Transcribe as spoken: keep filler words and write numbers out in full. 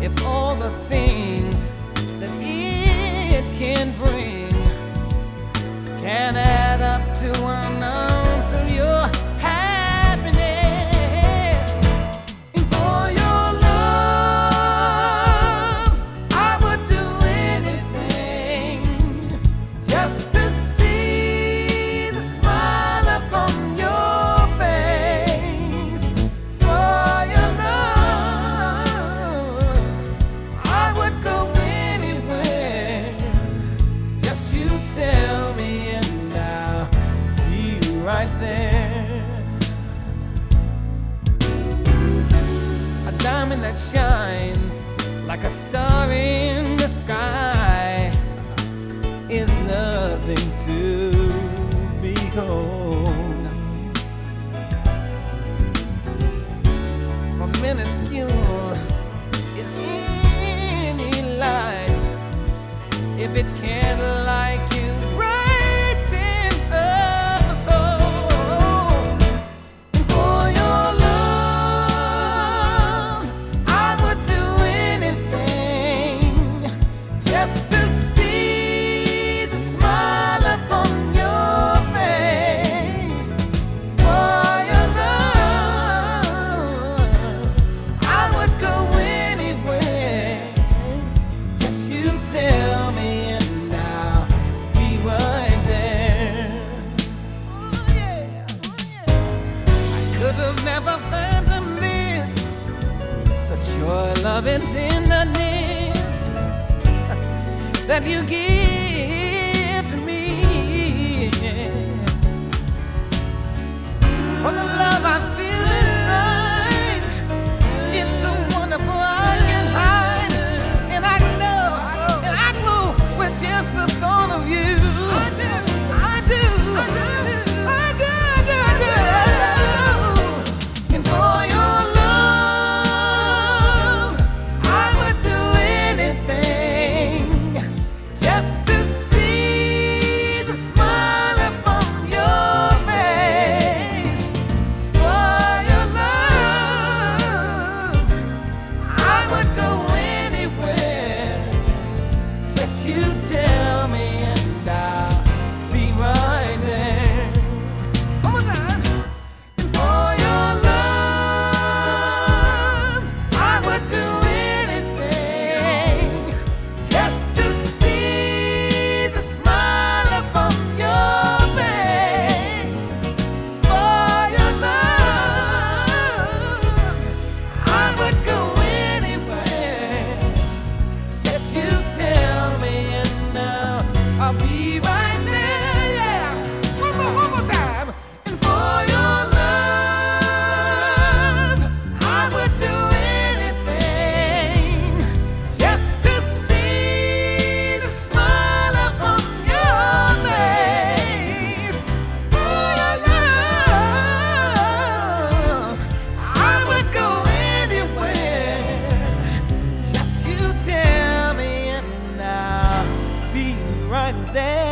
if all the things that it can bring can add up to an ounce of your happiness. And for your love, I would do anything just to see the smile upon your face. For your love, I would go anywhere. Just you tell me and I'll be right there. A diamond that shines like a star in the sky is nothing to behold. For minuscule is any light if it can't like you brighten up a soul. And for your love, I would do anything just to see the smile upon your face. For your love, I would go anywhere. Just you tell me and I'll be right there. Oh yeah, oh yeah. I could have never fathomed this, such your love and tenderness that you give to me. For the love I feel inside, it's so wonderful I can't hide. And I love and I glow with just the thought of you. I do, I do, I do, I do, I do, I do. And for your love, I would do anything just to see the smile upon your face. For your love, I would go anywhere. Yes, you tell me and I'll be right there. One more time. And for your love, I would do anything just to see the smile upon your face. For your love, I would go anywhere. Just you tell me and now I'll be right there. Yeah. One more, one more time. And for your love, I would do anything just to see the smile upon your face. For your love, I would go anywhere. Just you tell me and I'll be right there.